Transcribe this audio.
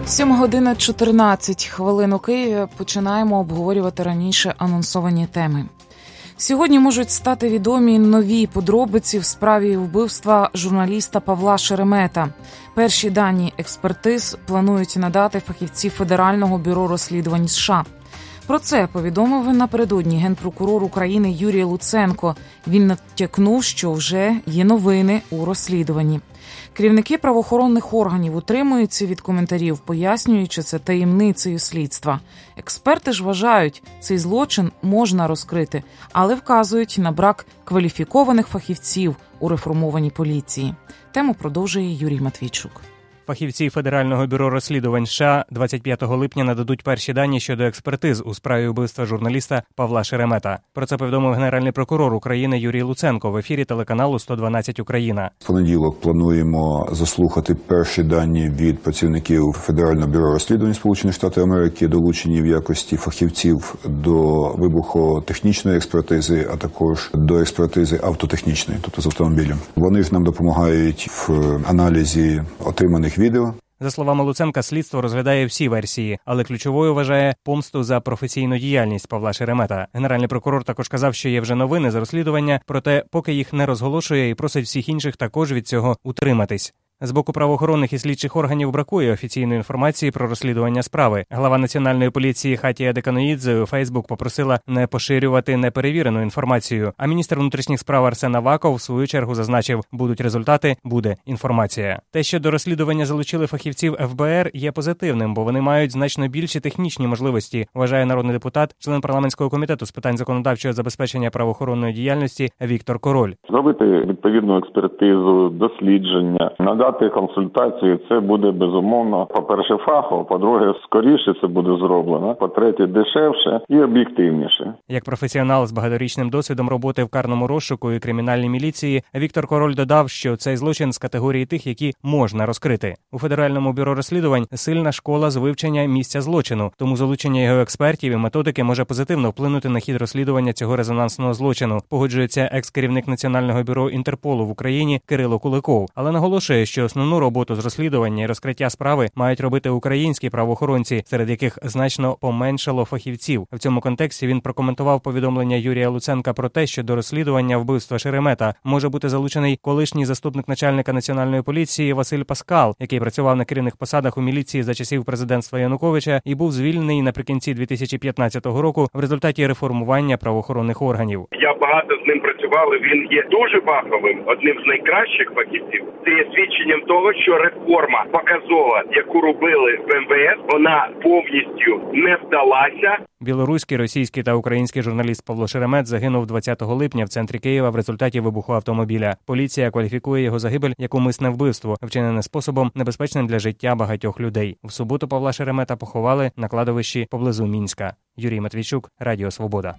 7:14 у Києві. Починаємо обговорювати раніше анонсовані теми. Сьогодні можуть стати відомі нові подробиці в справі вбивства журналіста Павла Шеремета. Перші дані експертиз планують надати фахівці Федерального бюро розслідувань США. Про це повідомив напередодні генпрокурор України Юрій Луценко. Він натякнув, що вже є новини у розслідуванні. Керівники правоохоронних органів утримуються від коментарів, пояснюючи це таємницею слідства. Експерти ж вважають, цей злочин можна розкрити, але вказують на брак кваліфікованих фахівців у реформованій поліції. Тему продовжує Юрій Матвійчук. Фахівці Федерального бюро розслідувань США 25 липня нададуть перші дані щодо експертиз у справі вбивства журналіста Павла Шеремета. Про це повідомив Генеральний прокурор України Юрій Луценко в ефірі телеканалу «112 Україна». В понеділок плануємо заслухати перші дані від працівників Федерального бюро розслідувань Сполучених Штатів Америки, долучені в якості фахівців до вибухотехнічної експертизи, а також до експертизи автотехнічної, тобто з автомобілем. Вони ж нам допомагають в аналізі отриманих відео. За словами Луценка, слідство розглядає всі версії, але ключовою вважає помсту за професійну діяльність Павла Шеремета. Генеральний прокурор також казав, що є вже новини з розслідування, проте поки їх не розголошує і просить всіх інших також від цього утриматись. З боку правоохоронних і слідчих органів бракує офіційної інформації про розслідування справи. Глава Національної поліції Хатія Деканоїдзе у Фейсбук попросила не поширювати неперевірену інформацію, а міністр внутрішніх справ Арсен Аваков в свою чергу зазначив, будуть результати, буде інформація. Те, що до розслідування залучили фахівців ФБР, є позитивним, бо вони мають значно більші технічні можливості, вважає народний депутат, член парламентського комітету з питань законодавчого забезпечення правоохоронної діяльності Віктор Король. Зробити відповідну експертизу, дослідження, надати консультацію, це буде безумовно, по-перше, фахово, по-друге, скоріше це буде зроблено, по-третє, дешевше і об'єктивніше. Як професіонал з багаторічним досвідом роботи в карному розшуку і кримінальній міліції, Віктор Король додав, що цей злочин з категорії тих, які можна розкрити. У Федеральному бюро розслідувань сильна школа з вивчення місця злочину, тому залучення його експертів і методики може позитивно вплинути на хід розслідування цього резонансного злочину, погоджується екс-керівник Національного бюро Інтерполу в Україні Кирило Куликов, але наголошує, що основну роботу з розслідування і розкриття справи мають робити українські правоохоронці, серед яких значно поменшало фахівців. В цьому контексті він прокоментував повідомлення Юрія Луценка про те, що до розслідування вбивства Шеремета може бути залучений колишній заступник начальника Національної поліції Василь Паскал, який працював на керівних посадах у міліції за часів президентства Януковича і був звільнений наприкінці 2015 року в результаті реформування правоохоронних органів. Я багато з ним працював, він є дуже фаховим, одним з найкращих фахівців. Це є свідченням того, що реформа показова, яку робили в МВС, вона повністю не вдалася. Білоруський, російський та український журналіст Павло Шеремет загинув 20 липня в центрі Києва в результаті вибуху автомобіля. Поліція кваліфікує його загибель як умисне вбивство, вчинене способом, небезпечним для життя багатьох людей. В суботу Павла Шеремета поховали на кладовищі поблизу Мінська. Юрій Матвійчук, Радіо Свобода.